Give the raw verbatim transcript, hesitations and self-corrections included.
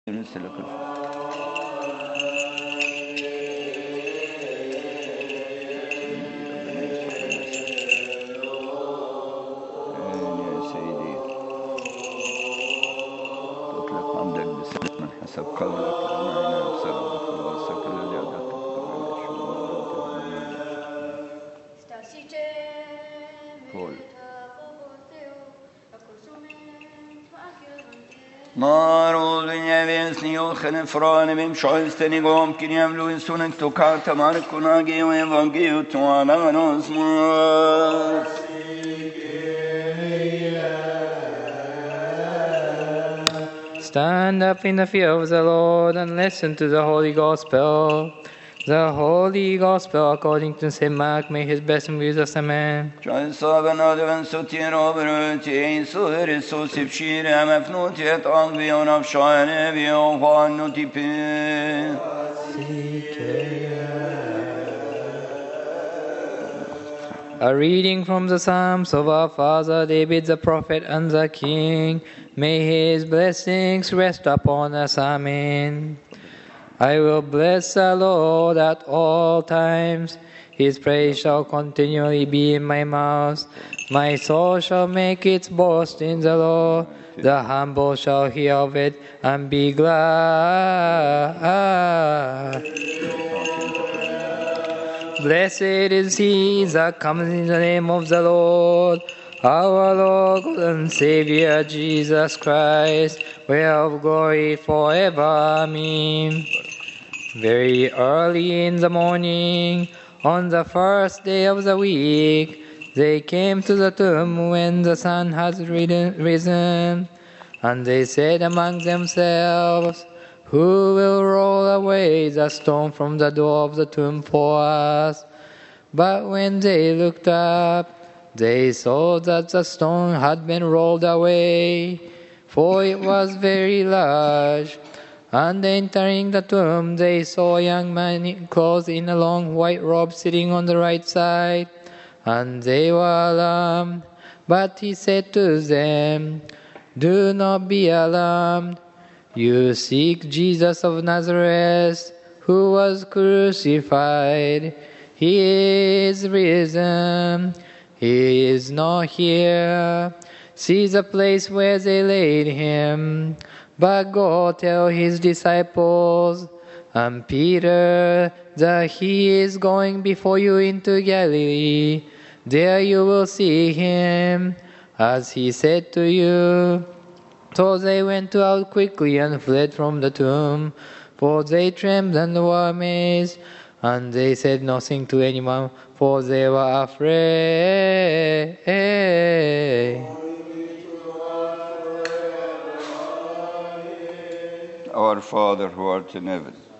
لك يا سيدي تطلق عمدك بسلام حسب قولك لأننا بسبب خلاصك الذي أعددته قول Marul dünyevinsni yolchen frane bim schoisteni gom kiniam luinsunek to karta markunagi evangeliu tuana nosmus. Stand up in the fear of the Lord and listen to the Holy Gospel. The Holy Gospel according to Saint Mark. May his blessing be with us, amen. Cioè saben adven sotiro bruti sur Isus ipshire mefnutiet angvion avshane vion vanuti A reading from the Psalms of our father David the prophet and the king. May his blessings rest upon us, amen. I will bless the Lord at all times. His praise shall continually be in my mouth. My soul shall make its boast in the Lord. The humble shall hear of it and be glad. Blessed is he that comes in the name of the Lord. Our Lord and Savior Jesus Christ, we have glory forever. Amen. Very early in the morning, on the first day of the week, they came to the tomb when the sun had risen, and they said among themselves, "Who will roll away the stone from the door of the tomb for us?" But when they looked up, they saw that the stone had been rolled away, for it was very large. And entering the tomb, they saw a young man clothed in a long white robe sitting on the right side, and they were alarmed. But he said to them, "Do not be alarmed. You seek Jesus of Nazareth, who was crucified. He is risen. He is not here. See the place where they laid him. But go tell his disciples and Peter that he is going before you into Galilee. There you will see him, as he said to you." So they went out quickly and fled from the tomb, for they trembled and were amazed, and they said nothing to anyone, for they were afraid. Our Father who art in heaven,